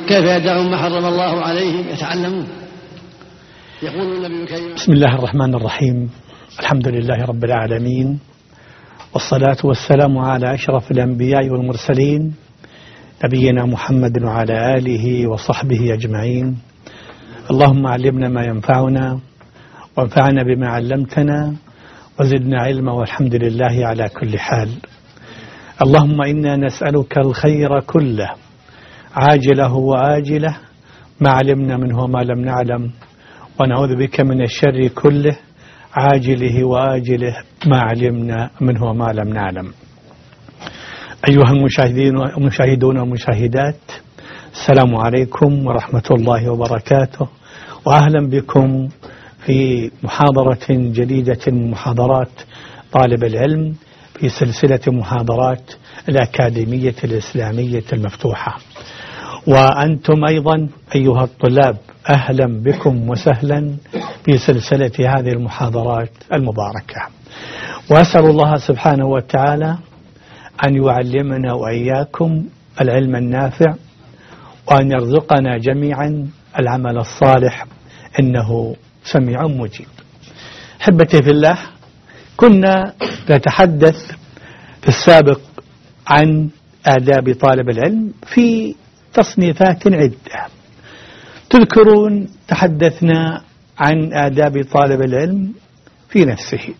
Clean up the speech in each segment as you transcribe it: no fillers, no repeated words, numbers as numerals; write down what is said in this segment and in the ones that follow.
كيف يدعون ما حرم الله عليهم يتعلمون. يقول النبي الكريم: بسم الله الرحمن الرحيم، الحمد لله رب العالمين، والصلاة والسلام على أشرف الأنبياء والمرسلين نبينا محمد وعلى آله وصحبه أجمعين. اللهم علمنا ما ينفعنا وانفعنا بما علمتنا وزدنا علما، والحمد لله على كل حال. اللهم إنا نسألك الخير كله عاجله وآجله ما علمنا منه وما لم نعلم، ونعوذ بك من الشر كله عاجله وآجله ما علمنا منه وما لم نعلم. أيها المشاهدون والمشاهدات، السلام عليكم ورحمة الله وبركاته، وأهلا بكم في محاضرة جديدة من محاضرات طالب العلم في سلسلة محاضرات الأكاديمية الإسلامية المفتوحة. وأنتم أيضا أيها الطلاب أهلا بكم وسهلا في سلسلة هذه المحاضرات المباركة، وأسأل الله سبحانه وتعالى أن يعلمنا وإياكم العلم النافع، وأن يرزقنا جميعا العمل الصالح، إنه سميع مجيب. أحبتي في الله، كنا نتحدث في السابق عن آداب طالب العلم في تصنيفات عدة. تذكرون تحدثنا عن آداب طالب العلم في نفسه،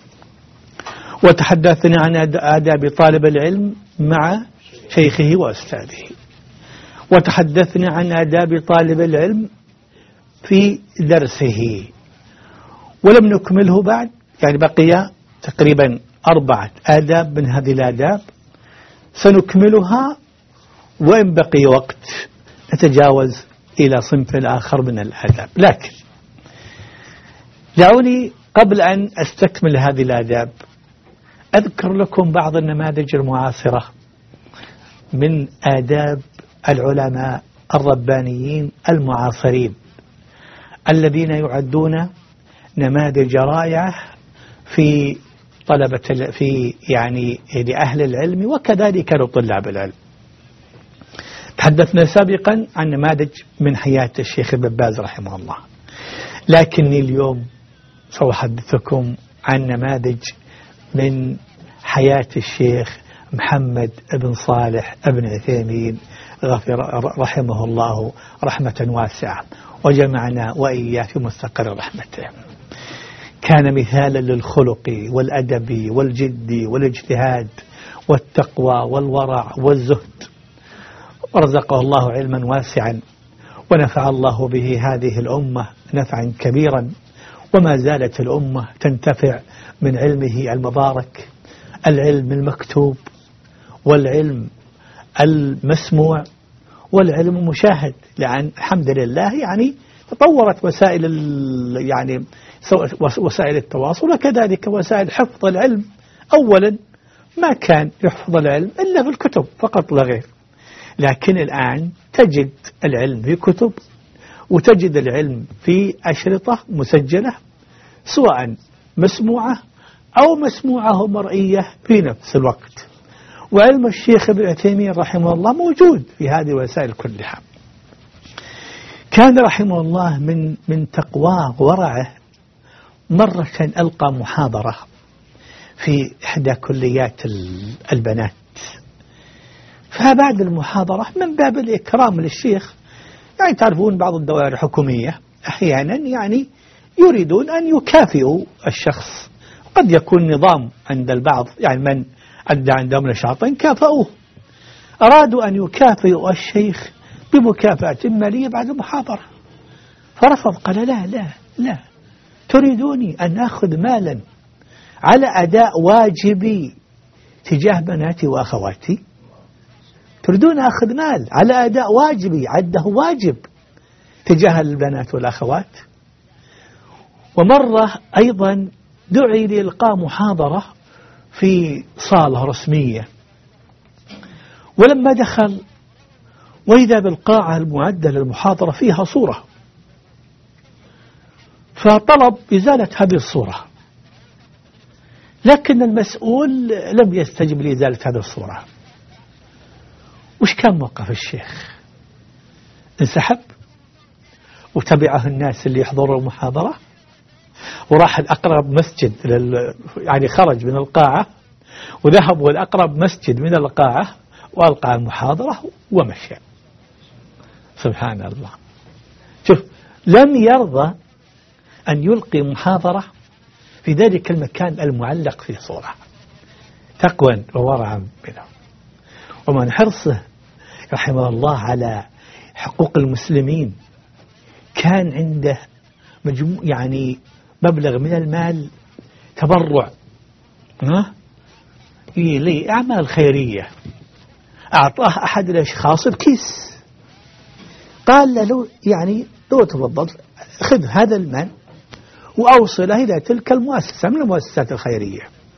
وتحدثنا عن آداب طالب العلم مع شيخه وأستاذه، وتحدثنا عن آداب طالب العلم في درسه، ولم نكمله بعد، يعني بقي تقريبا 4 آداب من هذه الآداب سنكملها، وإن بقي وقت نتجاوز إلى صنف آخر من الآداب. لكن دعوني قبل أن أستكمل هذه الآداب أذكر لكم بعض النماذج المعاصرة من آداب العلماء الربانيين المعاصرين الذين يعدون نماذج رائعة في لأهل العلم وكذلك لطلاب العلم. تحدثنا سابقا عن نماذج من حياة الشيخ ابن باز رحمه الله، لكني اليوم سأحدثكم عن نماذج من حياة الشيخ محمد بن صالح بن عثيمين رحمه الله رحمة واسعة، وجمعنا وإياه في مستقر رحمته. كان مثالا للخلق والأدب والجد والاجتهاد والتقوى والورع والزهد، ورزقه الله علما واسعا، ونفع الله به هذه الأمة نفعا كبيرا، وما زالت الأمة تنتفع من علمه المبارك، العلم المكتوب والعلم المسموع والعلم المشاهد. لأن الحمد لله يعني تطورت وسائل التواصل، وكذلك وسائل حفظ العلم. أولا ما كان يحفظ العلم إلا في الكتب فقط لا غير، لكن الآن تجد العلم في كتب، وتجد العلم في أشرطة مسجلة سواء مسموعة أو مسموعة ومرئية في نفس الوقت. وعلم الشيخ ابن عثيمين رحمه الله موجود في هذه الوسائل كلها. كان رحمه الله من تقواه ورعه، مرة ألقى محاضرة في إحدى كليات البنات، فبعد المحاضرة من باب الإكرام للشيخ، يعني تعرفون بعض الدوائر الحكومية أحيانا يعني يريدون أن يكافئوا الشخص، قد يكون نظام عند البعض، يعني من أدى عندهم نشاطا كافأوه، أرادوا أن يكافئوا الشيخ بمكافأة مالية بعد المحاضرة، فرفض، قال لا تريدوني أن أخذ مالا على أداء واجبي تجاه بناتي وأخواتي؟ تريدون أخذ مال على أداء واجبي عده واجب تجاه البنات والأخوات؟ ومرة أيضا دعي لإلقاء محاضرة في صالة رسمية، ولما دخل وإذا بالقاعة المعدة للمحاضرة فيها صورة، فطلب إزالة هذه الصورة، لكن المسؤول لم يستجب لإزالة هذه الصورة. وش كان موقف الشيخ؟ انسحب وتبعه الناس اللي يحضروا المحاضرة، وراح الأقرب مسجد يعني خرج من القاعة وذهب الأقرب مسجد من القاعة وألقى المحاضرة ومشى. سبحان الله. شوف، لم يرضى أن يلقي محاضرة في ذلك المكان المعلق في صورة، تقوى وورعا منه. ومن حرصه رحمه الله على حقوق المسلمين كان عنده يعني مبلغ من المال تبرع لأعمال خيرية. أعطاه أحد الأشخاص بكيس، قال له يعني لو تفضل خذ هذا المال وأوصله إلى تلك المؤسسة من المؤسسات الخيرية.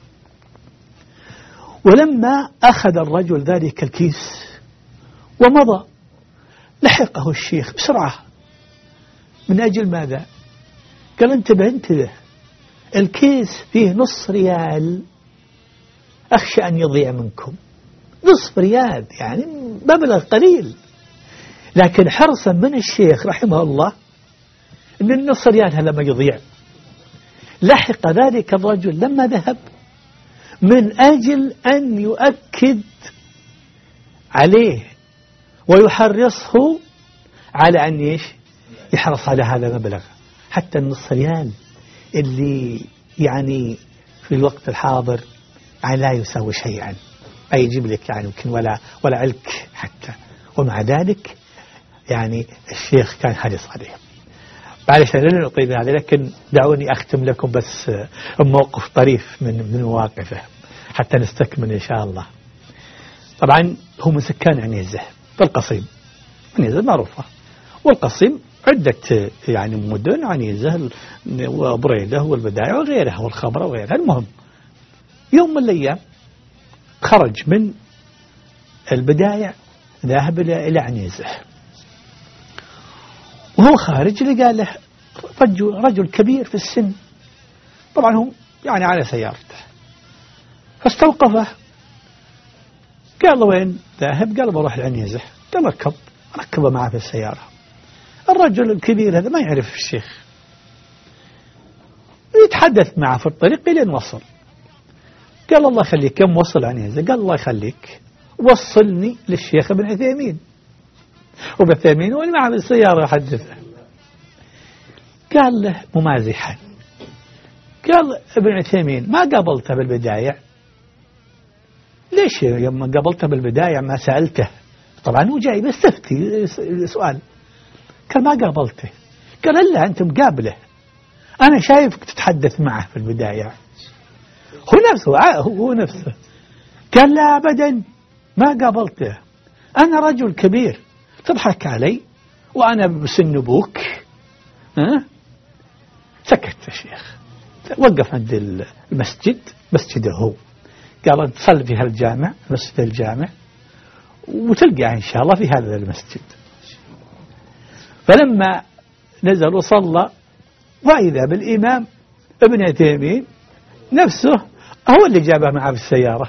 ولما أخذ الرجل ذلك الكيس ومضى لحقه الشيخ بسرعة. من أجل ماذا؟ قال انتبه الكيس فيه نص ريال، أخشى أن يضيع منكم. نصف ريال يعني مبلغ قليل، لكن حرصا من الشيخ رحمه الله أن النص ريال هذا ما يضيع. لحق ذلك الرجل لما ذهب من أجل أن يؤكد عليه ويحرصه على أن يحرص على هذا المبلغ، حتى النص ريال اللي يعني في الوقت الحاضر يعني لا يساوي شيئا، ما يجيب لك يعني يمكن ولا علك حتى. ومع ذلك يعني الشيخ كان حريص عليه. معلش أنا لن أطيل هذا، لكن دعوني أختم لكم بس موقف طريف من مواقفه حتى نستكمل إن شاء الله. طبعا هو من سكان عنيزة في القصيم. عنيزة معروفة، والقصيم عدة يعني مدن، عنيزة وبريدة والبداية وغيرها والخبرة وغيرها. المهم يوم من الأيام خرج من البداية ذاهب إلى عنيزة، وهو خارج لقى له رجل كبير في السن، طبعا هو يعني على سيارته، فاستوقفه. قال له وين ذاهب؟ قال بروح العنيزة. قال ركبه معه في السيارة. الرجل الكبير هذا ما يعرف الشيخ، يتحدث معه في الطريق لين وصل. قال الله يخليك كم وصل عنيزة؟ قال الله يخليك وصلني للشيخ ابن عثيمين. وابن عثيمين هو اللي معه بالسيارة يحدثه. قال له ممازحا، قال ابن عثيمين ما قابلته بالبداية؟ ليش لما قابلته بالبداية ما سألته؟ طبعا هو جاي بيستفتي سؤال. قال ما قابلته. قال إلا أنت مقابله، أنا شايفك تتحدث معه في البداية. هو نفسه. قال لا أبدا ما قابلته، أنا رجل كبير تضحك علي وأنا بسن أبوك. سكت الشيخ، وقف عند المسجد، مسجده هو. قال تصلي في هالجامع، مسجد الجامع، وتلقى إن شاء الله في هذا المسجد. فلما نزل وصلى وإذا بالإمام ابن عثيمين نفسه هو اللي جابه معه في السيارة.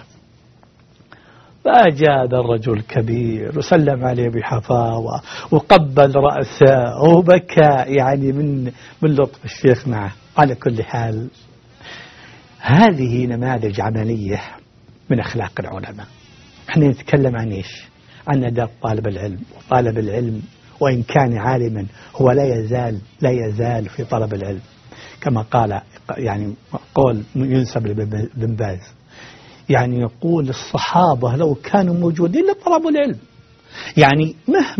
فأجاد الرجل الكبير وسلم عليه بحفاوة وقبل رأسه وبكى يعني من لطف الشيخ معه. على كل حال هذه نماذج عملية من أخلاق العلماء. احنا نتكلم عن إيش؟ عن أداء طالب العلم. وطالب العلم وإن كان عالما هو لا يزال في طلب العلم، كما قال يعني قول ينسب لابن باز، يعني يقول الصحابة لو كانوا موجودين لطلبوا العلم. يعني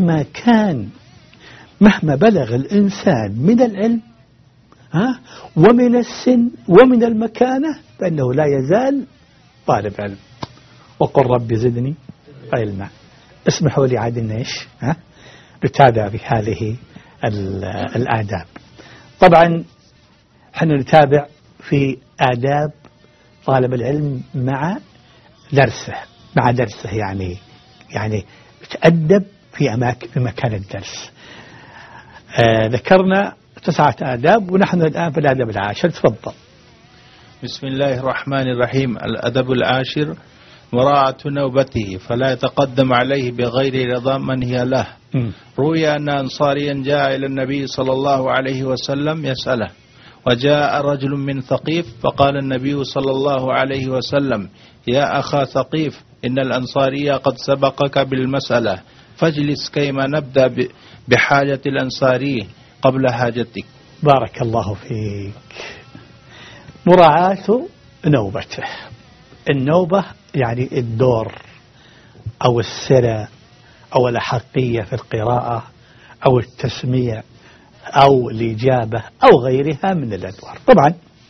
مهما بلغ الإنسان من العلم ومن السن ومن المكانة فإنه لا يزال طالب علم. وقل رب زدني علما. اسمحوا لي عاد إيش نتابع بهذه الآداب. طبعا حنا نتابع في آداب طالب العلم مع درسه يعني يتأدب في مكان الدرس. ذكرنا 9 آداب ونحن الآن في الآداب العاشر. تفضل. بسم الله الرحمن الرحيم. الأدب العاشر مراعاة نوبته، فلا يتقدم عليه بغير رضا من هي له. روي أن أنصاريا جاء إلى النبي صلى الله عليه وسلم يسأله، وجاء رجل من ثقيف فقال النبي صلى الله عليه وسلم: يا أخا ثقيف، إن الأنصاري قد سبقك بالمسألة، فاجلس كيما نبدأ بحاجة الأنصاري قبل حاجتك. بارك الله فيك. مراعاة نوبته. النوبة يعني الدور أو السرى أو الأحقية في القراءة أو التسميع أو الإجابة أو غيرها من الأدوار. طبعا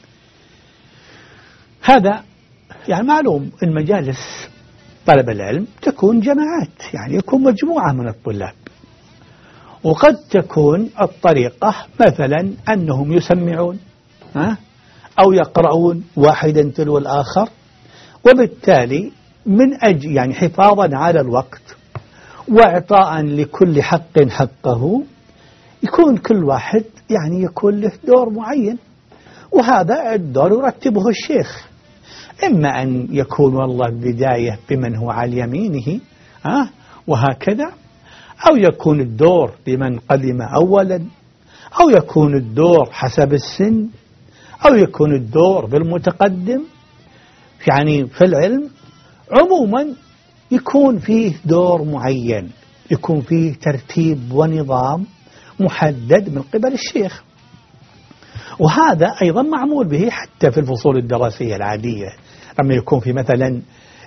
هذا يعني معلوم أن مجالس طلب العلم تكون جماعات، يعني يكون مجموعة من الطلاب، وقد تكون الطريقة مثلا أنهم يسمعون أو يقرؤون واحدا تلو الآخر، وبالتالي من أجل يعني حفاظا على الوقت وإعطاء لكل حق حقه يكون كل واحد يعني يكون له دور معين، وهذا الدور يرتبه الشيخ، إما أن يكون والله بداية بمن هو على يمينه وهكذا، أو يكون الدور بمن قدم أولا، أو يكون الدور حسب السن، أو يكون الدور بالمتقدم. يعني في العلم عموما يكون فيه دور معين، يكون فيه ترتيب ونظام محدد من قبل الشيخ، وهذا أيضا معمول به حتى في الفصول الدراسية العادية، لما يكون في مثلا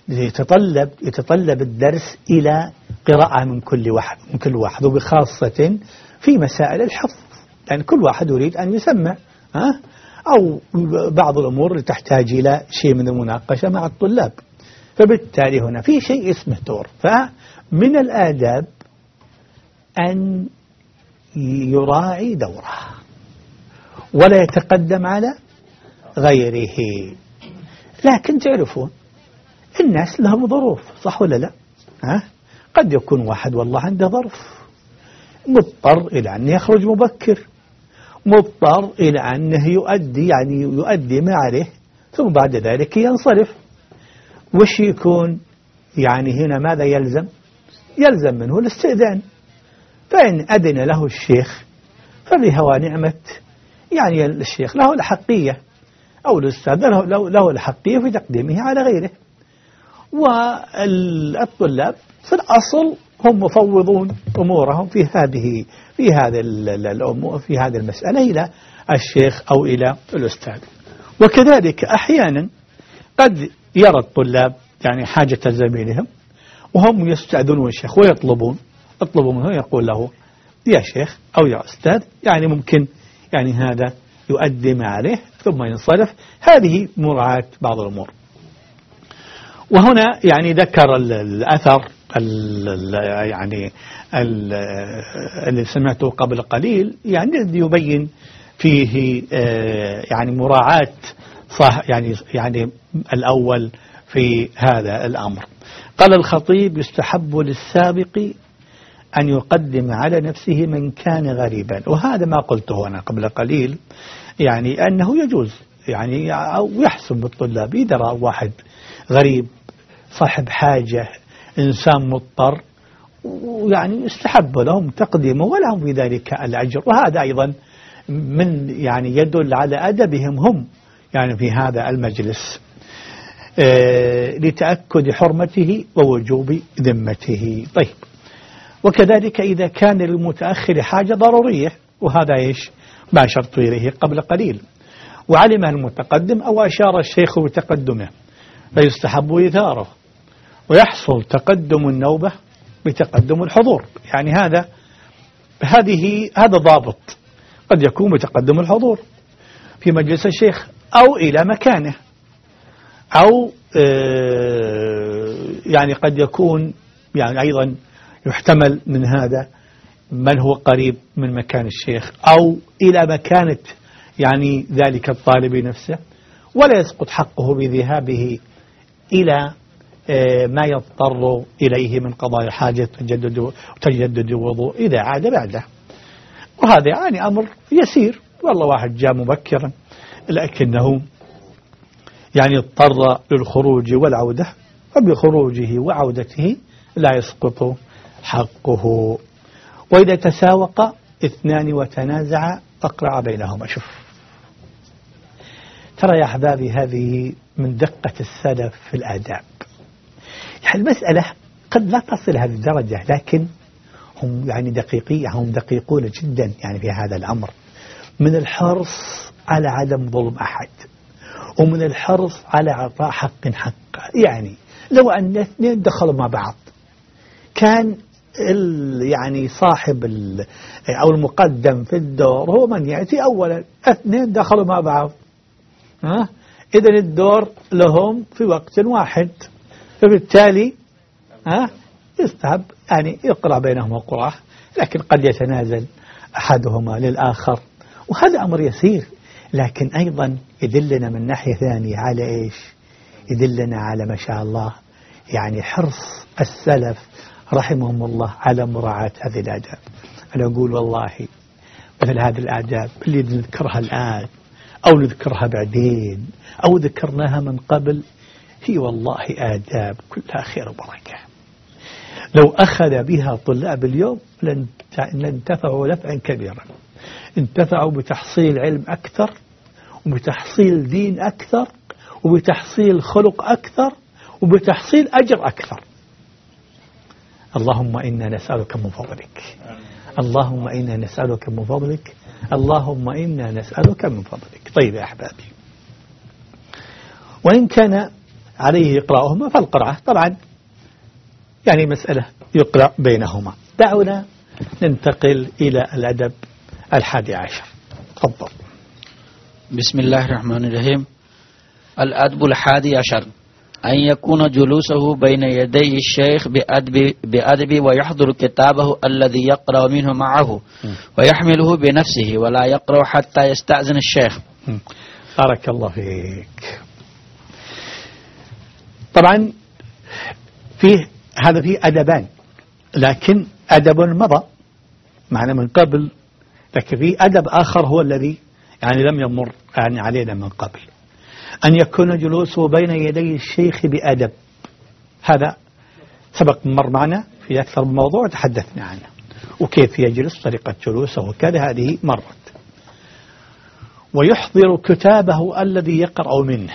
يتطلب الدرس إلى قراءة من كل واحد وبخاصة في مسائل الحفظ، يعني كل واحد يريد أن يسمع أو بعض الأمور اللي تحتاج إلى شيء من المناقشة مع الطلاب، فبالتالي هنا في شيء اسمه دور. فمن الآداب أن يراعي دوره ولا يتقدم على غيره. لكن تعرفون الناس لهم ظروف، صح ولا لا؟ قد يكون واحد والله عنده ظرف مضطر إلى أن يخرج مبكر، مضطر إلى أنه يؤدي ما عليه ثم بعد ذلك ينصرف. وش يكون يعني هنا ماذا يلزم منه الاستئذان، فإن أذن له الشيخ فبها ونعمة، يعني الشيخ له الحقية أو الأستاذ له الحقية في تقديمه على غيره. والطلاب في الأصل هم مفوضون أمورهم في هذه المسألة إلى الشيخ أو إلى الأستاذ. وكذلك أحيانا قد يرى الطلاب يعني حاجة زميلهم وهم يستأذنون الشيخ ويطلبوا منه، يقول له يا شيخ أو يا أستاذ، يعني ممكن يعني هذا يؤدي ما عليه ثم ينصرف. هذه مراعاة بعض الأمور. وهنا يعني ذكر الأثر يعني اللي سمعته قبل قليل، يعني يبين فيه يعني مراعاة صح يعني الأول في هذا الأمر. قال الخطيب: يستحب للسابق أن يقدم على نفسه من كان غريبا. وهذا ما قلته أنا قبل قليل، يعني أنه يجوز يعني أو يحسن بالطلاب إذا رأى واحد غريب صاحب حاجة إنسان مضطر، ويعني يستحب لهم تقديمه ولهم في ذلك الأجر. وهذا أيضا من يعني يدل على أدبهم هم يعني في هذا المجلس لتأكد حرمته ووجوب ذمته. طيب، وكذلك إذا كان للمتأخر حاجة ضرورية، وهذا إيش ما أشرت إليه قبل قليل، وعلم المتقدم أو أشار الشيخ بتقدمه فيستحب إثاره، ويحصل تقدم النوبة بتقدم الحضور. يعني هذا ضابط، قد يكون بتقدم الحضور في مجلس الشيخ أو إلى مكانه، أو يعني قد يكون يعني أيضا يحتمل من هذا من هو قريب من مكان الشيخ أو إلى مكانة يعني ذلك الطالب نفسه، ولا يسقط حقه بذهابه إلى ما يضطر إليه من قضاء حاجة وتجدد وضوء إذا عاد بعده. وهذا يعني أمر يسير، والله واحد جاء مبكرا لكنه يعني اضطر للخروج والعودة، فبخروجه وعودته لا يسقط حقه. وإذا تساوق اثنان وتنازع أقرع بينهما. شوف ترى يا أحبابي هذه من دقة السلف في الآداب. يعني المسألة قد لا تصل هذه الدرجة، لكن هم يعني هم دقيقون جدا يعني في هذا الأمر، من الحرص على عدم ظلم أحد، ومن الحرص على إعطاء حق حقه. يعني لو أن اثنين دخلوا مع بعض، كان يعني صاحب أو المقدم في الدور هو من يأتي أولا. اثنين دخلوا مع بعض، إذن الدور لهم في وقت واحد، فبالتالي يستحب يعني يقرأ بينهما قرعة، لكن قد يتنازل أحدهما للآخر، وهذا أمر يسير، لكن أيضا يدلنا من ناحية ثانية على إيش؟ يدلنا على ما شاء الله يعني حرص السلف رحمهم الله على مراعاة هذه الآداب. أنا أقول والله مثل هذه الآداب اللي نذكرها الآن أو نذكرها بعدين أو ذكرناها من قبل، هي والله آداب كلها خير وبركة. لو أخذ بها طلاب اليوم لانتفعوا نفعا كبيرا، انتفعوا بتحصيل علم أكثر، وبتحصيل دين أكثر، وبتحصيل خلق أكثر، وبتحصيل أجر أكثر. اللهم إنا نسألك من فضلك، اللهم إنا نسألك من فضلك، اللهم إنا نسألك من فضلك. طيب يا أحبابي، وإن كان عليه إقراءهما فالقرعة طبعا يعني مسألة يقرأ بينهما. دعونا ننتقل إلى الأدب 11. تفضل. بسم الله الرحمن الرحيم. الأدب 11 أن يكون جلوسه بين يدي الشيخ بأدب ويحضر كتابه الذي يقرأ منه معه ويحمله بنفسه ولا يقرأ حتى يستأذن الشيخ. بارك الله فيك. طبعا هذا فيه أدبان، لكن أدب مضى معنا من قبل، لكن في أدب آخر هو الذي يعني لم يمر يعني علينا من قبل. أن يكون جلوسه بين يدي الشيخ بأدب، هذا سبق مر معنا في أكثر من موضوع تحدثنا عنه، وكيف يجلس، طريقة جلوسه وكذا، هذه مرت. ويحضر كتابه الذي يقرأ منه.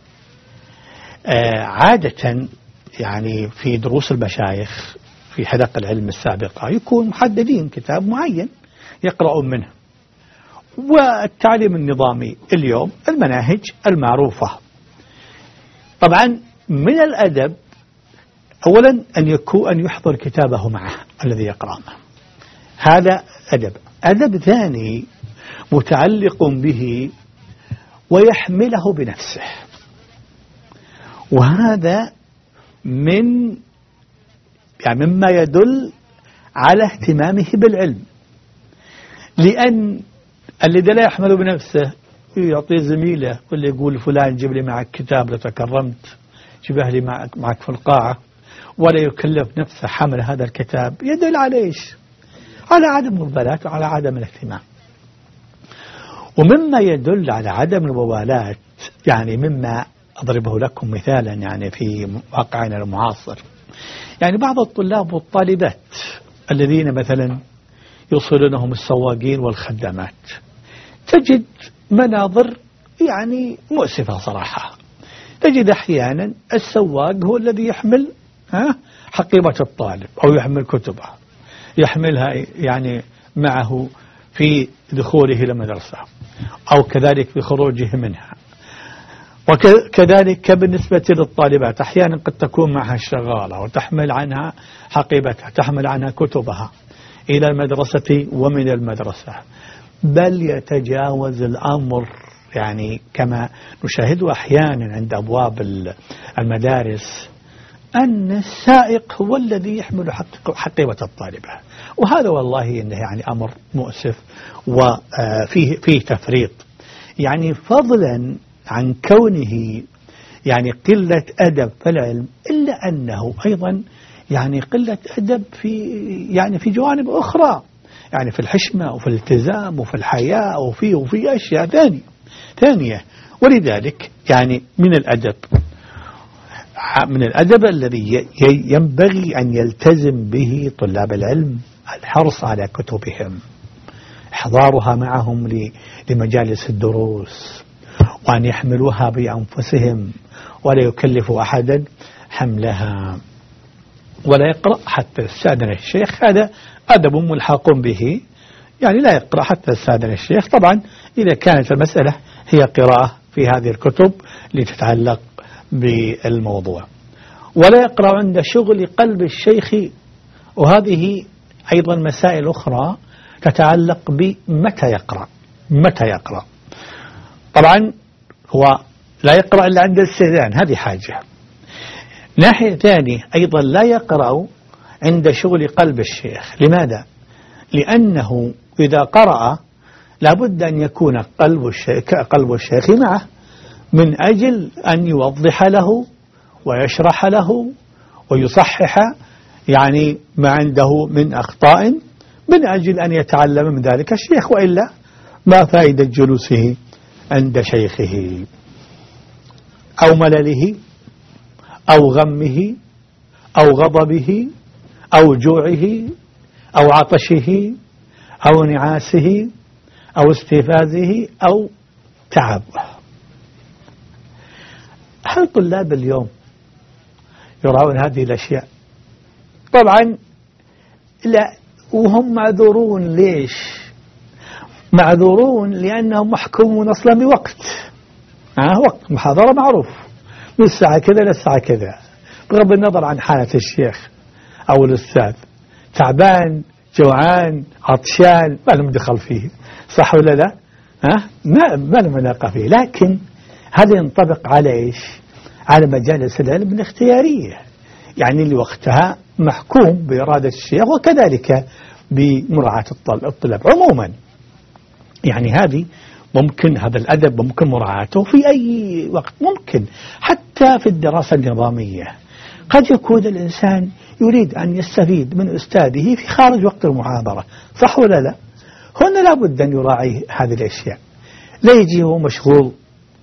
عادة يعني في دروس المشايخ في حلق العلم السابقة يكون محددين كتاب معين يقرأ منه. والتعليم النظامي اليوم المناهج المعروفة. طبعا من الأدب أولا أن يحضر كتابه معه الذي يقرأ معه، هذا أدب. أدب ثاني متعلق به ويحمله بنفسه، وهذا مما يدل على اهتمامه بالعلم، لأن الذي لا يحمل بنفسه يعطي زميله واللي يقول فلان جيب لي معك كتاب لو تكرمت، جيبه لي معك في القاعة، ولا يكلف نفسه حمل هذا الكتاب، يدل على إيش؟ على عدم المبالاة وعلى عدم الاهتمام. ومما يدل على عدم المبالاة يعني مما أضربه لكم مثالا يعني في واقعنا المعاصر، يعني بعض الطلاب والطالبات الذين مثلا يوصلونهم السواقين والخدامات، تجد مناظر يعني مؤسفة صراحة. تجد أحيانا السواق هو الذي يحمل حقيبة الطالب أو يحمل كتبه، يحملها يعني معه في دخوله إلى المدرسة أو كذلك في خروجه منها. وكذلك بالنسبة للطالبات أحيانا قد تكون معها الشغالة وتحمل عنها حقيبتها، تحمل عنها كتبها إلى المدرسة ومن المدرسة، بل يتجاوز الأمر يعني كما نشاهد أحيانا عند أبواب المدارس أن السائق هو الذي يحمل حقيبة الطالبة، وهذا والله إنه يعني أمر مؤسف وفيه تفريط، يعني فضلا عن كونه يعني قلة أدب في العلم، إلا أنه أيضا يعني قلة أدب في جوانب أخرى، يعني في الحشمة وفي الالتزام وفي الحياء وفي أشياء ثانية. ولذلك يعني من الأدب الذي ينبغي أن يلتزم به طلاب العلم الحرص على كتبهم، إحضارها معهم لمجالس الدروس، وأن يحملوها بأنفسهم ولا يكلف أحدا حملها، ولا يقرأ حتى يستأذن الشيخ. هذا أدب ملحق به، يعني لا يقرأ حتى يستأذن الشيخ. طبعا إذا كانت المسألة هي قراءة في هذه الكتب لتتعلق بالموضوع، ولا يقرأ عند شغل قلب الشيخ. وهذه أيضا مسائل أخرى تتعلق بمتى يقرأ. متى يقرأ؟ طبعا هو لا يقرأ إلا عند الاستئذان، هذه حاجة. ناحية ثانية أيضا لا يقرأ عند شغل قلب الشيخ. لماذا؟ لأنه إذا قرأ لابد أن يكون قلب الشيخ معه، من أجل أن يوضح له ويشرح له ويصحح يعني ما عنده من أخطاء، من أجل أن يتعلم من ذلك الشيخ، وإلا ما فائدة جلوسه عند شيخه، أو ملله أو غمه أو غضبه أو جوعه أو عطشه أو نعاسه أو استفازه أو تعبه. هل طلاب اليوم يراون هذه الأشياء؟ طبعا لا، وهم معذورون. ليش معذورون؟ لأنهم محكومون أصلا بوقت. وقت محاضرة معروف من الساعة كذا للساعة كذا، بغض النظر عن حالة الشيخ أو الأستاذ، تعبان جوعان عطشان ما لهم دخل فيه، صح ولا لا؟ ما لهم علاقة فيه. لكن هذا ينطبق على إيش؟ على مجالس العلم الاختيارية، يعني لوقتها محكوم بإرادة الشيخ، وكذلك بمراعاة الطلاب عموما. يعني هذه ممكن، هذا الأدب ممكن مراعاته في أي وقت، ممكن حتى في الدراسة النظامية. قد يكون الإنسان يريد أن يستفيد من أستاذه في خارج وقت المحاضرة، صح ولا لا؟ هنا لابد أن يراعي هذه الأشياء، لا يجي هو مشغول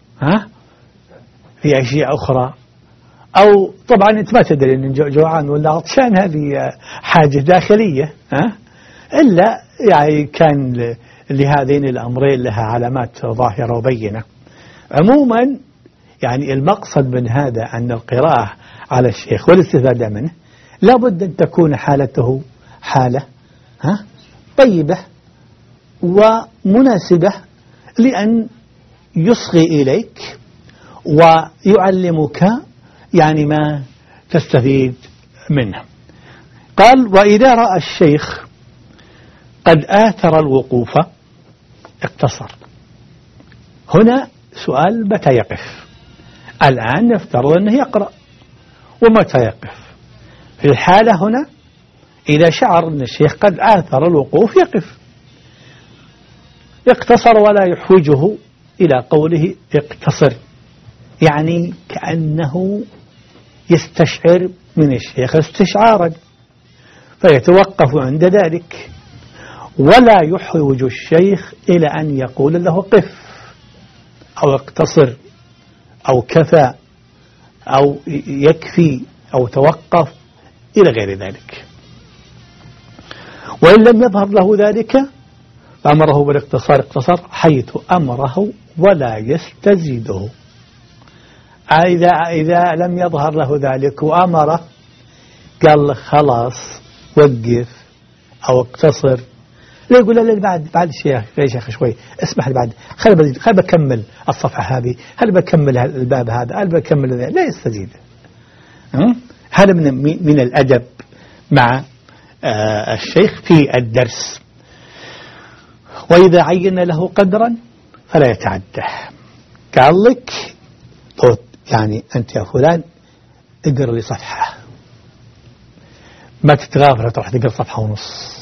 في أشياء أخرى. أو طبعا أنت ما تدري أن جوعان ولا عطشان، هذه حاجة داخلية، إلا يعني كان لهذين الأمرين لها علامات ظاهرة وبينة. عموما يعني المقصد من هذا أن القراءة على الشيخ والاستفادة منه لابد أن تكون حالته حالة طيبة ومناسبة لأن يصغي إليك ويعلمك يعني ما تستفيد منه. قال: وإذا رأى الشيخ قد آثر الوقوف اقتصر. هنا سؤال: متى يقف؟ الآن نفترض أنه يقرأ، ومتى يقف؟ في الحالة هنا إذا شعر أن الشيخ قد آثر الوقوف يقف، اقتصر ولا يحوجه إلى قوله اقتصر، يعني كأنه يستشعر من الشيخ استشعارا، فيتوقف عند ذلك، ولا يحوج الشيخ إلى أن يقول له قف أو اقتصر أو كفى أو يكفي أو توقف إلى غير ذلك. وإن لم يظهر له ذلك فأمره بالاقتصار اقتصر، حيث أمره ولا يستزيده. إذا لم يظهر له ذلك وأمره قال له خلاص وقف أو اقتصر، لا يقول لا بعد شيخ شوي اسمح لي بعد خل بكمل الصفحة هذه، هل بكمل الباب هذا، هل بكمل ذا، لا يستزيد. هذا من الأدب مع الشيخ في الدرس. وإذا عين له قدرا فلا يتعده. قال لك يعني أنت يا فلان اقرأ لي صفحة، ما تتغافل تروح تقرأ صفحة ونص،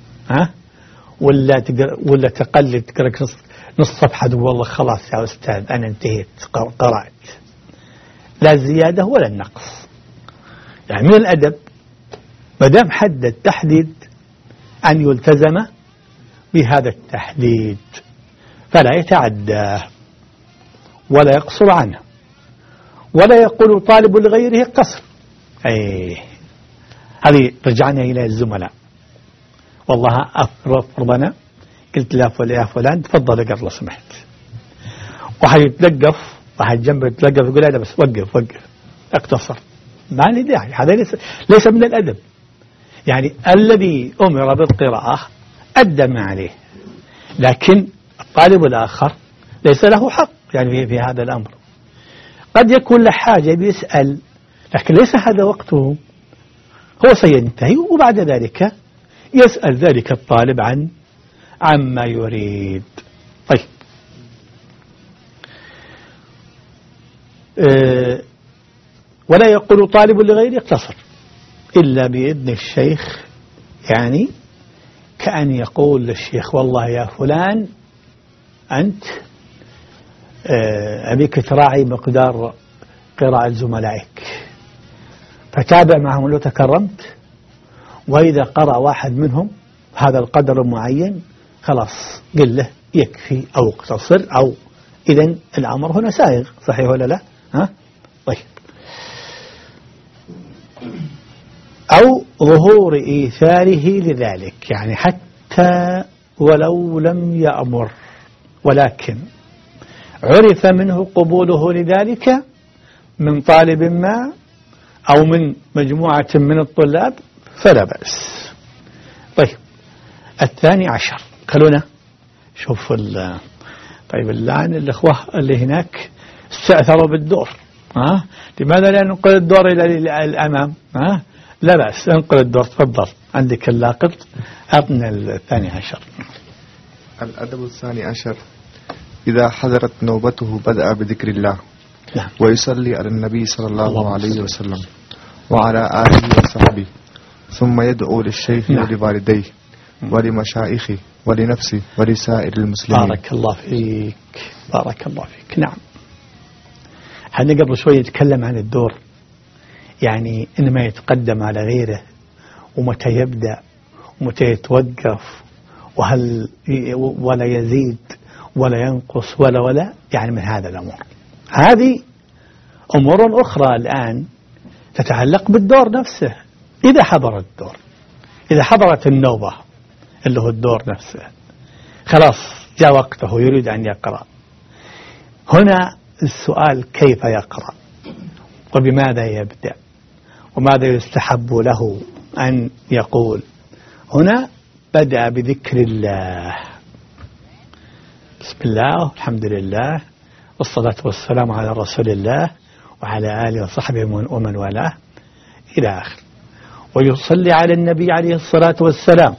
ولا تقلد تقرأ نص صفحة تقول والله خلاص يا أستاذ أنا انتهيت قرأت، لا الزيادة ولا النقص. يعني من الأدب ما دام حدد تحديد أن يلتزم بهذا التحديد، فلا يتعدى ولا يقصر عنه، ولا يقول طالب لغيره قصر. هذه رجعنا إلى الزملاء. والله أفرض أنا قلت يا فلان تفضل اقرأ لو سمحت، واحد يتلقف، واحد جنبه يتلقف يقول لا بس وقف اقتصر، ما لي داعي، هذا ليس من الأدب. يعني الذي أمر بالقراءة أدى ما عليه، لكن الطالب الآخر ليس له حق يعني في هذا الأمر. قد يكون له حاجة بيسأل، لكن ليس هذا وقته، هو سينتهي وبعد ذلك يسأل ذلك الطالب عما يريد. طيب ولا يقول طالب لغيره اقتصر إلا بإذن الشيخ، يعني كأن يقول للشيخ والله يا فلان أنت أبيك تراعي مقدار قراءة زملائك، فتابع معهم لو تكرمت، وإذا قرأ واحد منهم هذا القدر المعين خلاص قل له يكفي أو اقتصر، أو إذن الأمر هنا سائغ، صحيح ولا لا؟ ها؟ طيب. أو ظهور إيثاره لذلك، يعني حتى ولو لم يأمر ولكن عرف منه قبوله لذلك من طالب ما أو من مجموعة من الطلاب فلا بأس. طيب 12 خلونا شوف طيب الآن الأخوة اللي هناك استأثروا بالدور، لماذا لا ننقل الدور إلى الأمام؟ لا بأس انقل الدور، تفضل عندك اللاقط، أعطنا 12. الأدب 12 إذا حضرت نوبته بدأ بذكر الله، نعم. ويصلي على النبي صلى الله عليه وسلم وعلى آله وصحبه، ثم يدعو للشيخ ولوالديه ولمشايخه ولنفسه ولسائر المسلمين. بارك الله فيك، بارك الله فيك. نعم، احنا قبل شوي نتكلم عن الدور، يعني إنما يتقدم على غيره، ومتى يبدأ ومتى يتوقف، وهل ولا يزيد ولا ينقص ولا يعني من هذا الأمور. هذه أمور أخرى الآن تتعلق بالدور نفسه. إذا حضر الدور، إذا حضرت النوبة اللي هو الدور نفسه، خلاص جاء وقته يريد أن يقرأ، هنا السؤال كيف يقرأ وبماذا يبدأ وماذا يستحب له أن يقول. هنا بدأ بذكر الله، بسم الله والحمد لله والصلاة والسلام على رسول الله وعلى آله وصحبه ومن والاه إلى آخر، ويصلي على النبي عليه الصلاة والسلام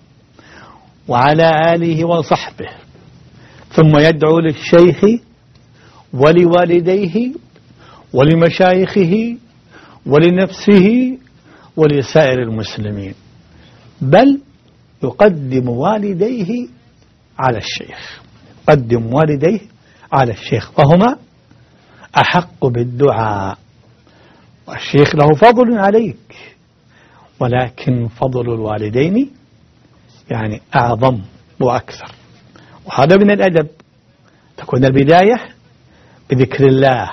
وعلى آله وصحبه، ثم يدعو للشيخ ولوالديه ولمشايخه ولنفسه ولسائر المسلمين، بل يقدم والديه على الشيخ، قدم والديه على الشيخ، وهما أحق بالدعاء، والشيخ له فضل عليك، ولكن فضل الوالدين يعني أعظم وأكثر. وهذا من الأدب، تكون البداية بذكر الله،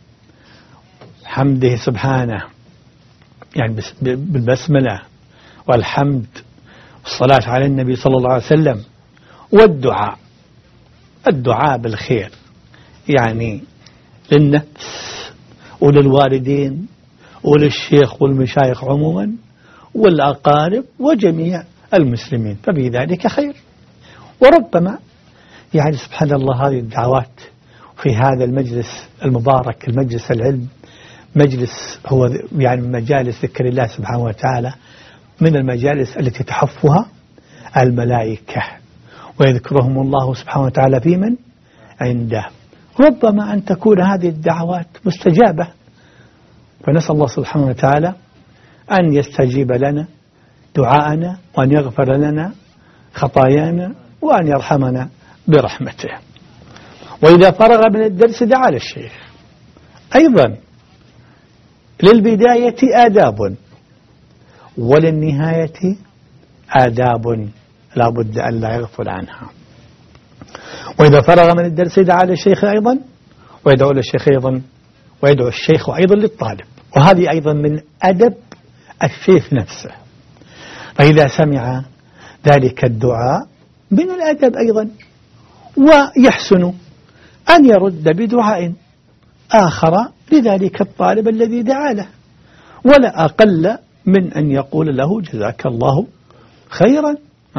حمده سبحانه، يعني بالبسملة والحمد والصلاة على النبي صلى الله عليه وسلم، والدعاء، الدعاء بالخير يعني للنفس وللوالدين وللشيخ والمشايخ عموما والأقارب وجميع المسلمين، ففي ذلك خير. وربما يعني سبحان الله هذه الدعوات في هذا المجلس المبارك، المجلس العلم، مجلس هو يعني مجالس ذكر الله سبحانه وتعالى، من المجالس التي تحفها الملائكة ويذكرهم الله سبحانه وتعالى في من عنده. ربما أن تكون هذه الدعوات مستجابة، فنسأل الله سبحانه وتعالى أن يستجيب لنا دعاءنا، وأن يغفر لنا خطايانا، وأن يرحمنا برحمته. وإذا فرغ من الدرس دعا للشيخ. أيضا للبداية آداب وللنهاية آداب لا بد أن لا يغفل عنها. وإذا فرغ من الدرس دعا للشيخ أيضا، ويدعو للشيخ أيضا، ويدعو الشيخ أيضا للطالب، وهذه أيضا من أدب الشيخ نفسه. فإذا سمع ذلك الدعاء من الأدب أيضا، ويحسن أن يرد بدعاء آخر لذلك الطالب الذي دعا له، ولا أقل من أن يقول له جزاك الله خيرا.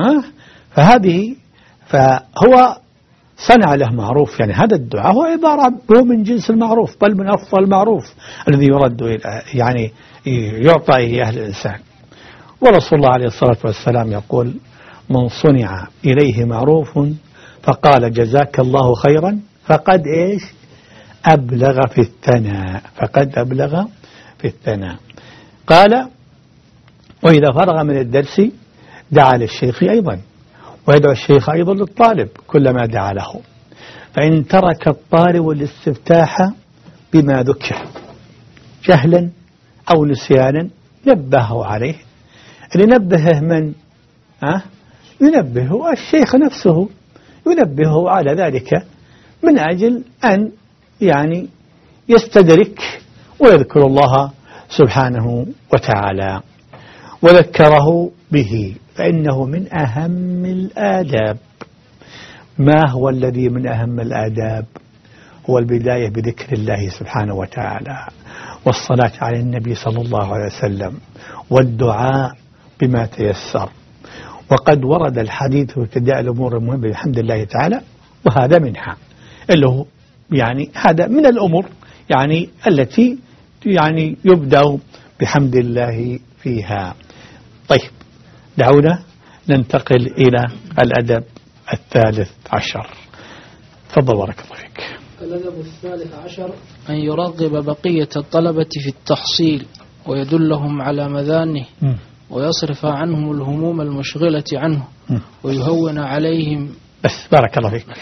فهو صنع له معروف، يعني هذا الدعاء هو من جنس المعروف، بل من أفضل المعروف الذي يرد يعني يعطى إياه الإنسان. ورسول الله عليه الصلاة والسلام يقول من صنع إليه معروف فقال جزاك الله خيرا فقد إيش أبلغ في الثناء، فقد أبلغ في الثناء. قال وإذا فرغ من الدرس دعا للشيخ أيضا، ويدعو الشيخ أيضا للطالب كلما دعا له. فإن ترك الطالب الاستفتاح بما ذكر جهلا أو نسيانا نبهه عليه. اللي نبهه من؟ ينبهه الشيخ نفسه، ينبهه على ذلك من أجل أن يعني يستدرك ويذكر الله سبحانه وتعالى، وذكره به، فإنه من أهم الآداب. ما هو الذي من أهم الآداب؟ هو البداية بذكر الله سبحانه وتعالى، والصلاة على النبي صلى الله عليه وسلم، والدعاء بما تيسر. وقد ورد الحديث وابتداء الأمور المهمة بحمد الله تعالى، وهذا منها، اللي هو يعني هذا من الأمور يعني التي يعني يبدأ بحمد الله فيها. طيب دعونا ننتقل إلى الأدب الثالث عشر. تفضل بارك الله فيك. الأدب الثالث عشر أن يرغب بقية الطلبة في التحصيل ويدلهم على مذانه ويصرف عنهم الهموم المشغلة عنه ويهون عليهم. بس بارك الله فيك.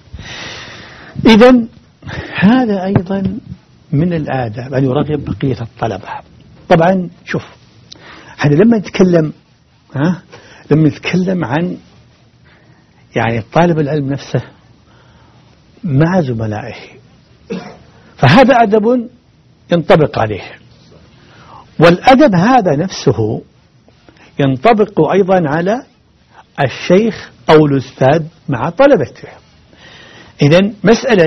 إذن هذا أيضا من الآداب أن يرغب بقية الطلبة. طبعا شوف احنا لما نتكلم عن يعني طالب العلم نفسه مع زملائه، فهذا أدب ينطبق عليه، والأدب هذا نفسه ينطبق أيضا على الشيخ أو الأستاذ مع طلبته. إذن مسألة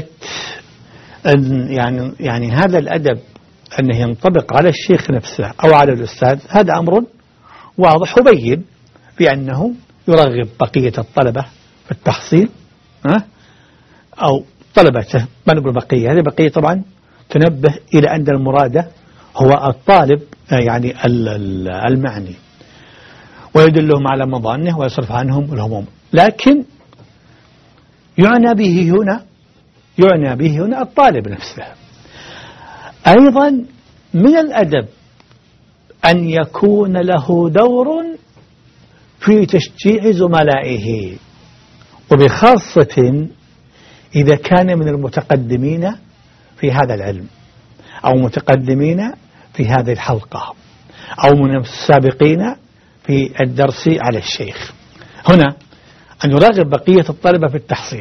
يعني هذا الأدب أنه ينطبق على الشيخ نفسه أو على الأستاذ، هذا أمر واضح وبين بأنه يرغب بقية الطلبة في التحصيل أو طلبته. ما نقول بقية، هذه بقية طبعا تنبه إلى أن المراد هو الطالب يعني المعني، ويدلهم على مظانه ويصرف عنهم الهموم. لكن يعنى به هنا الطالب نفسه. أيضا من الأدب أن يكون له دور في تشجيع زملائه، وبخاصة إذا كان من المتقدمين في هذا العلم أو متقدمين في هذه الحلقة أو من السابقين في الدرس على الشيخ. هنا أن يراغب بقية الطلبة في التحصيل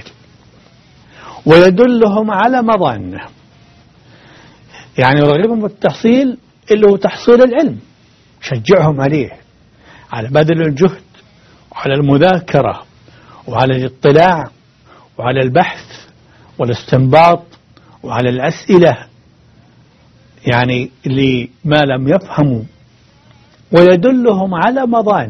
ويدلهم على مظانه، يعني يرغبهم بالتحصيل اللي هو تحصيل العلم، شجعهم عليه، على بذل الجهد وعلى المذاكرة وعلى الاطلاع وعلى البحث والاستنباط وعلى الأسئلة يعني لما لم يفهموا، ويدلهم على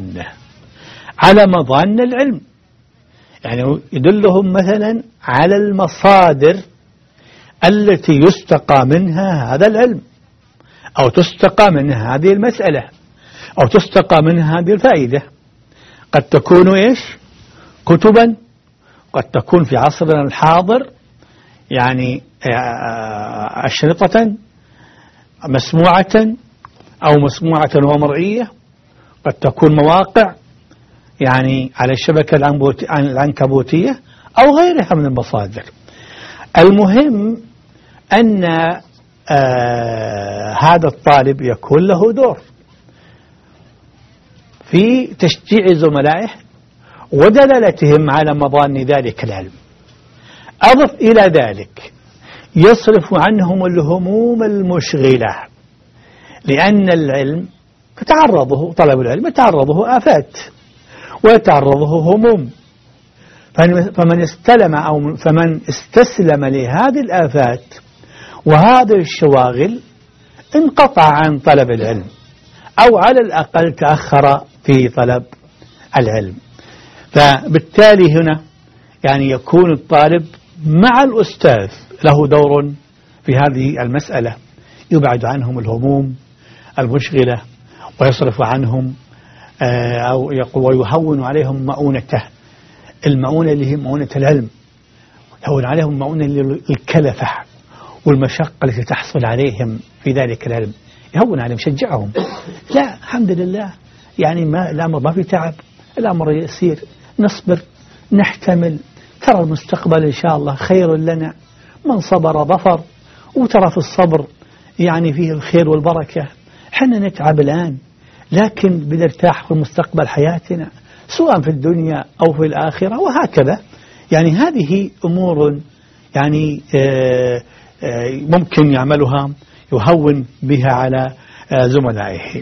مظان العلم، يعني يدلهم مثلا على المصادر التي يستقى منها هذا العلم، أو تستقى منها هذه المسألة، أو تستقى منها هذه الفائدة. قد تكون إيش؟ كتبا، قد تكون في عصرنا الحاضر يعني أشرطة مسموعة أو مسموعة ومرئية، قد تكون مواقع يعني على الشبكة العنكبوتية أو غيرها من المصادر. المهم أن هذا الطالب يكون له دور في تشجيع زملائه ودلالتهم على مظان ذلك العلم. أضف إلى ذلك يصرف عنهم الهموم المشغلة، لأن العلم طلب العلم يتعرضه آفات، ويتعرضه هموم. فمن استسلم لهذه الآفات وهذه الشواغل انقطع عن طلب العلم، أو على الأقل تأخر في طلب العلم. فبالتالي هنا يعني يكون الطالب مع الأستاذ له دور في هذه المسألة، يبعد عنهم الهموم المشغلة ويصرف عنهم أو ويهون عليهم مؤونته، المؤونة اللي هي مؤونة العلم، يهون عليهم المؤونة الكلفة والمشقة التي تحصل عليهم في ذلك العلم، يهون عليهم، يشجعهم. لا، الحمد لله، يعني الأمر ما في تعب، الأمر يسير، نصبر، نحتمل، ترى المستقبل إن شاء الله خير لنا، من صبر ظفر، وترى في الصبر يعني فيه الخير والبركة. حنا نتعب الآن لكن بنرتاح في مستقبل حياتنا سواء في الدنيا أو في الآخرة، وهكذا. يعني هذه أمور يعني ممكن يعملها، يهون بها على زملائه.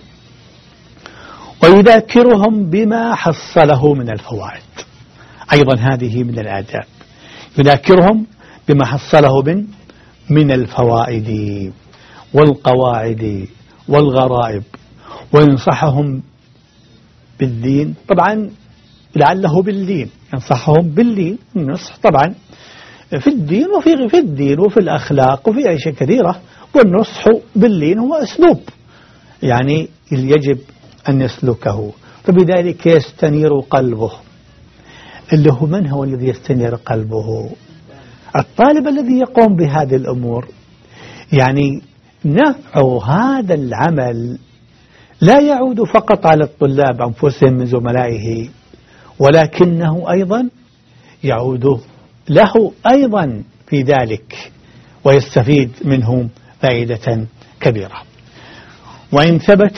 ويذاكرهم بما حصله من الفوائد، أيضا هذه من الآداب، يذاكرهم بما حصله من الفوائد والقواعد والغرائب، وينصحهم بالدين، طبعا لعله بالدين، ينصحهم بالدين، النصح طبعا في الدين وفي الدين وفي الأخلاق وفي أشياء كثيرة، والنصح بالدين هو أسلوب يعني يجب أن يسلكه، فبذلك يستنير قلبه. اللي هو من هو الذي يستنير قلبه؟ الطالب الذي يقوم بهذه الأمور. يعني نفع هذا العمل لا يعود فقط على الطلاب أنفسهم من زملائه، ولكنه أيضا يعود له أيضا في ذلك، ويستفيد منه فائدة كبيرة. وإن ثبت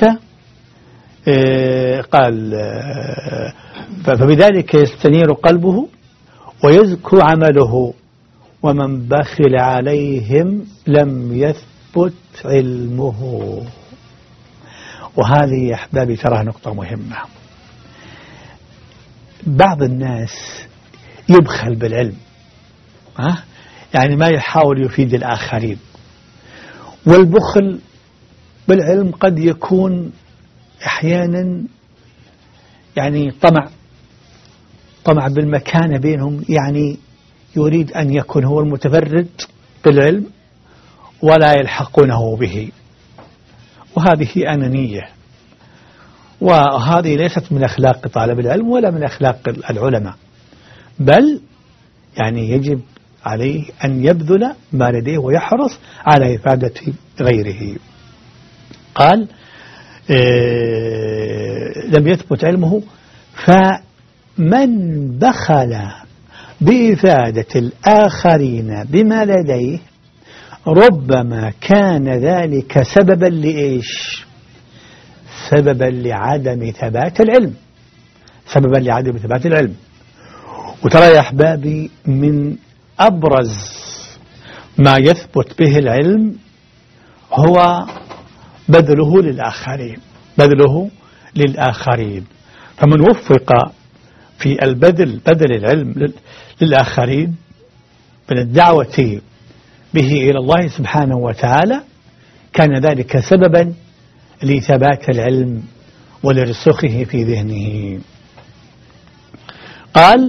قال فبذلك يستنير قلبه ويزكو عمله، ومن بخل عليهم لم يثبت علمه. وهذه يا أحبابي ترى نقطة مهمة. بعض الناس يبخل بالعلم، يعني ما يحاول يفيد الآخرين، والبخل بالعلم قد يكون أحيانا يعني طمع بالمكانة بينهم، يعني يريد أن يكون هو المتفرد بالعلم ولا يلحقونه به، وهذه أنانية، وهذه ليست من أخلاق طالب العلم ولا من أخلاق العلماء، بل يعني يجب عليه أن يبذل ما لديه ويحرص على إفادة غيره. قال لم يثبت علمه، فمن بخل بإفادة الآخرين بما لديه ربما كان ذلك سببا لإيش؟ سببا لعدم ثبات العلم، سببا لعدم ثبات العلم. وترى يا أحبابي من أبرز ما يثبت به العلم هو بذله للآخرين، بذله للآخرين. فمن وفق في بذل العلم للآخرين من الدعوة به إلى الله سبحانه وتعالى كان ذلك سببا لثبات العلم ولرسخه في ذهنه. قال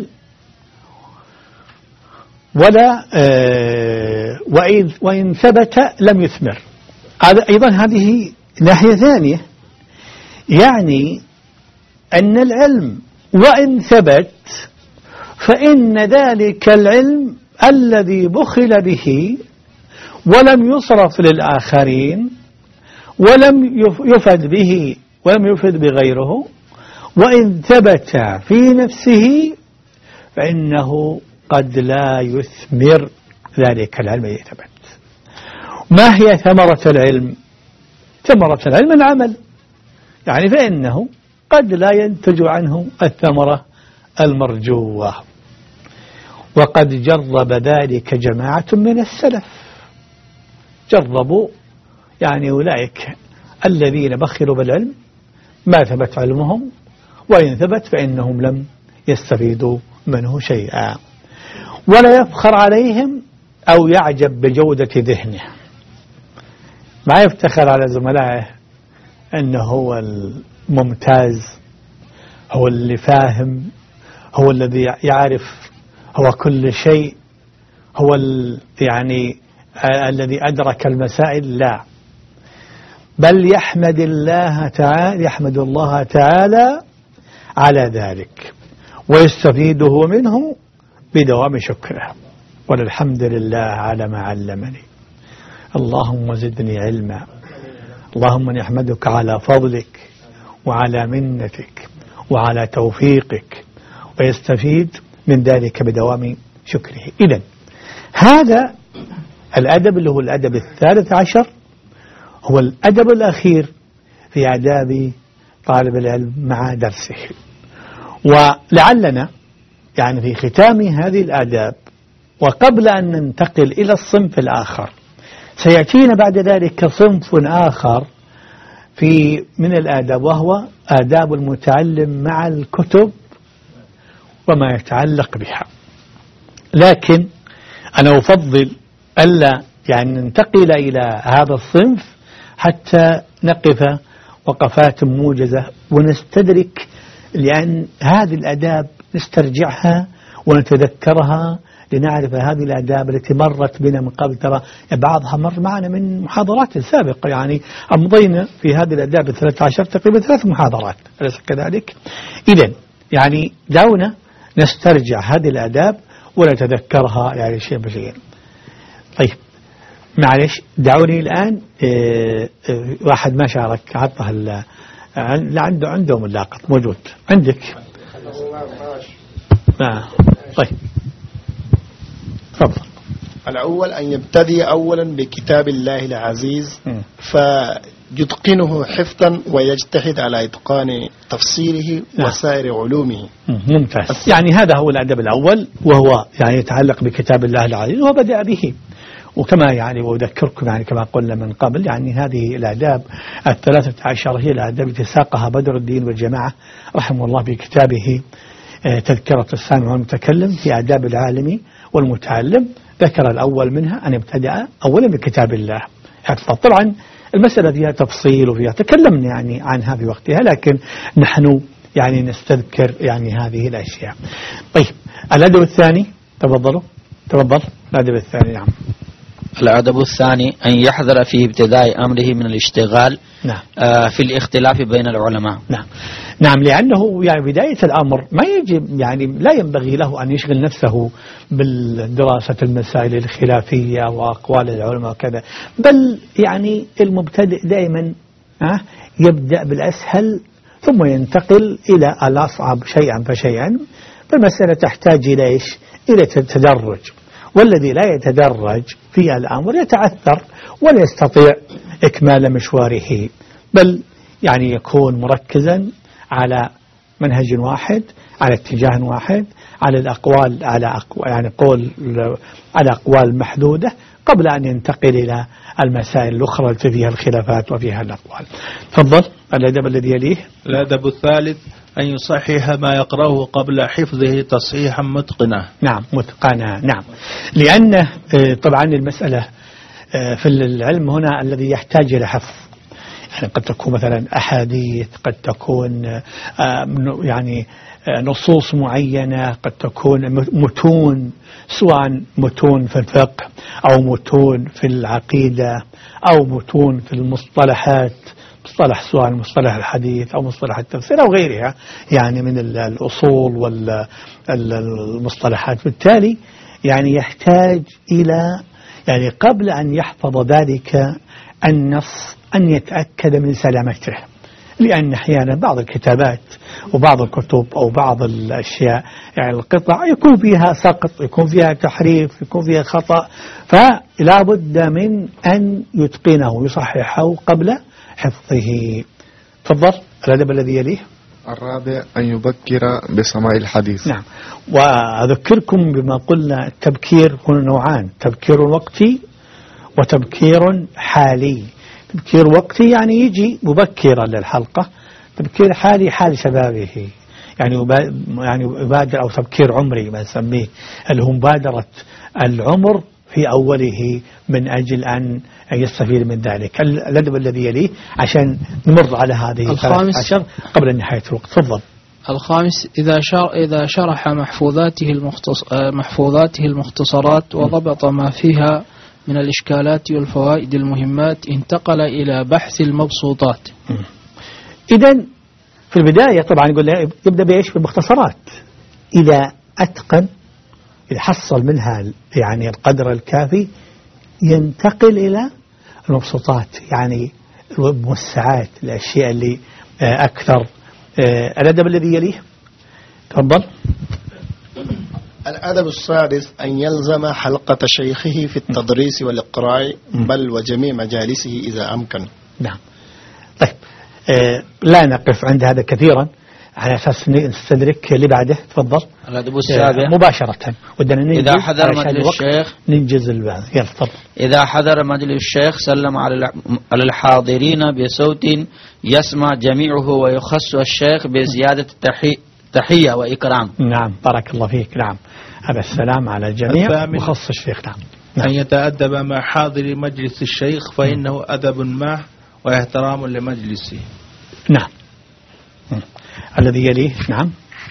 وإن ثبت لم يثمر. أيضا هذه ناحية ثانية، يعني أن العلم وإن ثبت فإن ذلك العلم الذي بخل به ولم يصرف للآخرين ولم يفد به ولم يفد بغيره، وإن ثبت في نفسه فإنه قد لا يثمر ذلك العلم الذي ثبت. ما هي ثمرة العلم؟ ثمرة العلم العمل، يعني فإنه قد لا ينتج عنه الثمرة المرجوة. وقد جرب ذلك جماعة من السلف، جربوا يعني أولئك الذين بخلوا بالعلم ما ثبت علمهم وإن ثبت فإنهم لم يستفيدوا منه شيئا. ولا يفخر عليهم أو يعجب بجودة ذهنه، ما يفتخر على زملائه أنه هو الممتاز، هو اللي فاهم، هو الذي يعرف، هو كل شيء، هو يعني الذي أدرك المسائل. لا، بل يحمد الله تعالى على ذلك ويستفيده منه بدوام شكره. والحمد لله على ما علمني، اللهم زدني علما، اللهم نحمدك على فضلك وعلى منتك وعلى توفيقك، ويستفيد من ذلك بدوام شكره. إذن هذا الأدب اللي هو الأدب 13 هو الأدب الأخير في آداب طالب العلم مع درسه. ولعلنا يعني في ختام هذه الآداب وقبل أن ننتقل إلى الصنف الآخر سيأتينا بعد ذلك صنف آخر من الآداب، وهو آداب المتعلم مع الكتب وما يتعلق بها. لكن أنا أفضل ألا يعني ننتقل إلى هذا الصنف حتى نقف وقفات موجزة ونستدرك، لأن هذه الآداب نسترجعها ونتذكرها لنعرف هذه الآداب التي مرت بنا من قبل. ترى بعضها مر معنا من محاضرات سابقة، يعني أمضينا في هذه الآداب 13 تقريبا 3 محاضرات، أليس كذلك؟ إذن يعني دعونا نسترجع هذه الآداب ونتذكرها يعني شيء بشيء. طيب معلش دعوني الآن واحد ما شارك عطه عندهم اللاقط موجود عندك. طيب تفضل. الأول أن يبتدي أولا بكتاب الله العزيز فيتقنه حفظا ويجتهد على إتقان تفسيره وسائر علومه. ممتاز. يعني هذا هو الأدب الأول، وهو يعني يتعلق بكتاب الله العزيز وبدأ به. وكما يعني وأذكركم يعني كما قلنا من قبل، يعني هذه الآداب 13 هي الآداب التي ساقها بدر الدين والجماعة رحمه الله بكتابه تذكرة السامع والمتكلم في آداب العالم والمتعلم. ذكر الأول منها أن يبتدأ أولا بكتاب الله. طبعا المسألة فيها تفصيل وفيها تكلمنا يعني عنها في وقتها، لكن نحن يعني نستذكر يعني هذه الأشياء. طيب الأدب الثاني، تفضل الأدب الثاني. نعم. الأدب الثاني أن يحذر في ابتداء أمره من الاشتغال في الاختلاف بين العلماء. نعم، لأنه يعني بداية الأمر ما يجب يعني لا ينبغي له أن يشغل نفسه بالدراسة المسائل الخلافية وأقوال العلماء وكذا، بل يعني المبتدئ دائما يبدأ بالأسهل ثم ينتقل إلى الأصعب شيئا فشيئا. فالمسألة تحتاج إلى تدرج، والذي لا يتدرج في الأمر يتعثر ولا يستطيع إكمال مشواره، بل يعني يكون مركزا على منهج واحد، على اتجاه واحد، على الأقوال على أقوال محدودة قبل أن ينتقل إلى المسائل الأخرى التي فيها الخلافات وفيها الأقوال. تفضل. الأدب الذي يليه. الأدب الثالث أن يصحح ما يقرأه قبل حفظه تصحيحا متقنا. نعم متقنا. نعم، لأن طبعا المسألة في العلم هنا الذي يحتاج إلى حفظ، يعني قد تكون مثلا أحاديث، قد تكون يعني نصوص معينة، قد تكون متون، سواء متون في الفقه أو متون في العقيدة أو متون في المصطلحات، سواء مصطلح الحديث أو مصطلح التفسير أو غيرها يعني من الأصول والمصطلحات. بالتالي يعني يحتاج إلى يعني قبل أن يحفظ ذلك النص أن يتأكد من سلامته، لأن أحيانا بعض الكتابات وبعض الكتب أو بعض الأشياء يعني القطع يكون فيها سقط، يكون فيها تحريف، يكون فيها خطأ، فلا بد من أن يتقنه يصححه قبل حفظه. تفضل. الأدب الذي يليه. الرابع أن يبكر بسماع الحديث. نعم، وأذكركم بما قلنا التبكير هنا نوعان: تبكير وقتي وتبكير حالي. تبكير وقتي يعني يجي مبكرا للحلقة، تبكير حالي حال شبابه، يعني يبادر، أو تبكير عمري ما نسميه، اللي هو مبادرة العمر في أوله من أجل أن يستفيد من ذلك. الأدب الذي يليه عشان نمر على هذه 13 قبل نهاية الوقت. تفضل. الخامس إذا شرح محفوظاته المختصرات وضبط ما فيها من الإشكالات والفوائد المهمات انتقل إلى بحث المبسوطات. إذن في البداية طبعا يقول يبدأ بإيش؟ بالمختصرات. إذا أتقن، إذا حصل منها يعني القدر الكافي، ينتقل إلى المبسوطات، يعني الموسعات، الأشياء اللي أكثر. الأدب الذي يليه. تفضل. الأدب السادس أن يلزم حلقة شيخه في التدريس والإقراء، بل وجميع مجالسه إذا أمكن. نعم. طيب، لا نقف عند هذا كثيرا على أساس نستدرك اللي بعده. تفضل. الأدب السابع مباشرة ودنا إذا حضر مجلس الشيخ ننجز البعض. يلا تفضل. إذا حضر مجلس الشيخ سلم على الحاضرين بصوت يسمع جميعه، ويخص الشيخ بزيادة تحية وإكرام. نعم، بارك الله فيك. نعم، هذا السلام على الجميع وخص الشيخ. نعم. أن يتأدب مع حاضر مجلس الشيخ، فإنه أدب معه واحترام لمجلسه. نعم. الذي يليه. نعم.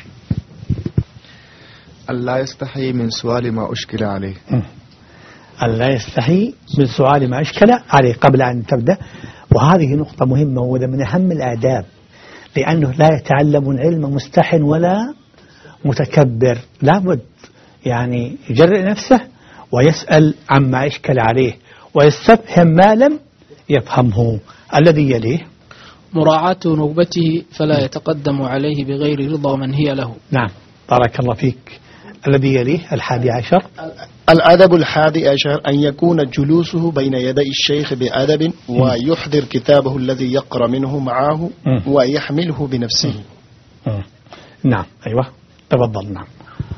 ألا يستحي من سؤال ما أشكل عليه. ألا يستحي من سؤال ما أشكل عليه قبل أن تبدأ. وهذه نقطة مهمة، وهذا من أهم الآداب، لأنه لا يتعلم العلم مستح ولا متكبر. لابد يعني يجرئ نفسه ويسأل عما أشكل عليه ويستفهم ما لم يفهمه. الذي يليه. مراعاة نوبته، فلا يتقدم عليه بغير رضا من هي له. نعم، بارك الله فيك. الذي يليه 11. الأدب 11 أن يكون جلوسه بين يدي الشيخ بأدب، ويحضر كتابه الذي يقرأ منه معه، ويحمله بنفسه. نعم. أيوة، تفضل. نعم.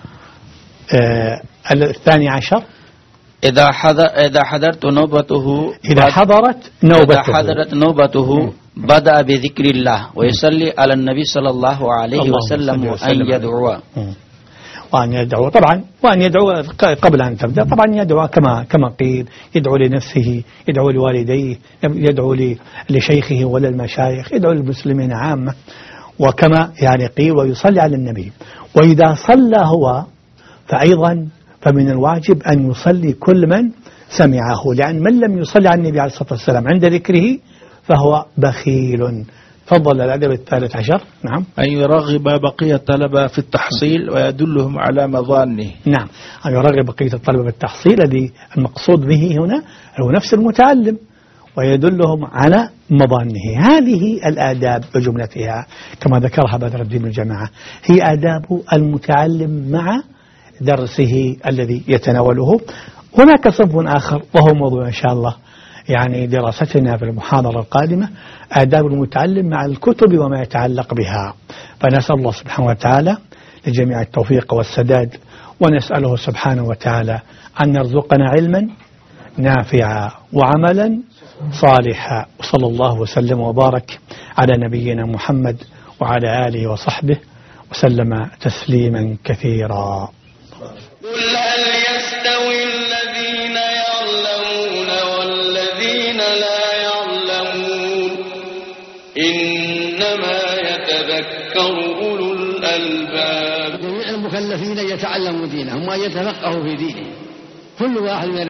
12. إذا حضرت نوبته، إذا حضرت نوبته بدأ بذكر الله ويصلي على النبي صلى الله عليه وسلم وأن يدعو. وأن يدعو طبعا، وأن يدعو قبل أن تبدأ طبعا، يدعو كما قيل، يدعو لنفسه، يدعو لوالديه، يدعو لشيخه ولا المشايخ، يدعو للمسلمين عامة، وكما يعني قيل ويصلي على النبي. وإذا صلى هو فأيضا فمن الواجب أن يصلي كل من سمعه، لأن من لم يصلي على النبي عليه الصلاة والسلام عند ذكره فهو بخيل. تفضل. الأدب 13. نعم. أن يرغب بقية الطلبة في التحصيل ويدلهم على مظانه. نعم، أن يرغب بقية الطلبة في التحصيل، الذي المقصود به هنا هو نفس المتعلم، ويدلهم على مظانه. هذه الآداب بجملتها كما ذكرها بدر الدين الجماعة، هي آداب المتعلم مع درسه الذي يتناوله. هناك صنف آخر وهو موضوع إن شاء الله يعني دراستنا في المحاضرة القادمة، آداب المتعلم مع الكتب وما يتعلق بها. فنسأل الله سبحانه وتعالى لجميع التوفيق والسداد، ونسأله سبحانه وتعالى أن يرزقنا علما نافعا وعملا صالحا. وصلى الله وسلم وبارك على نبينا محمد وعلى آله وصحبه وسلم تسليما كثيرا. قل هل يستوي الذين يعلمون والذين لا يعلمون، إنما يتذكر أولو الألباب. جميع المكلفين يتعلموا دينهم ويتفقهوا في دينهم، كل واحد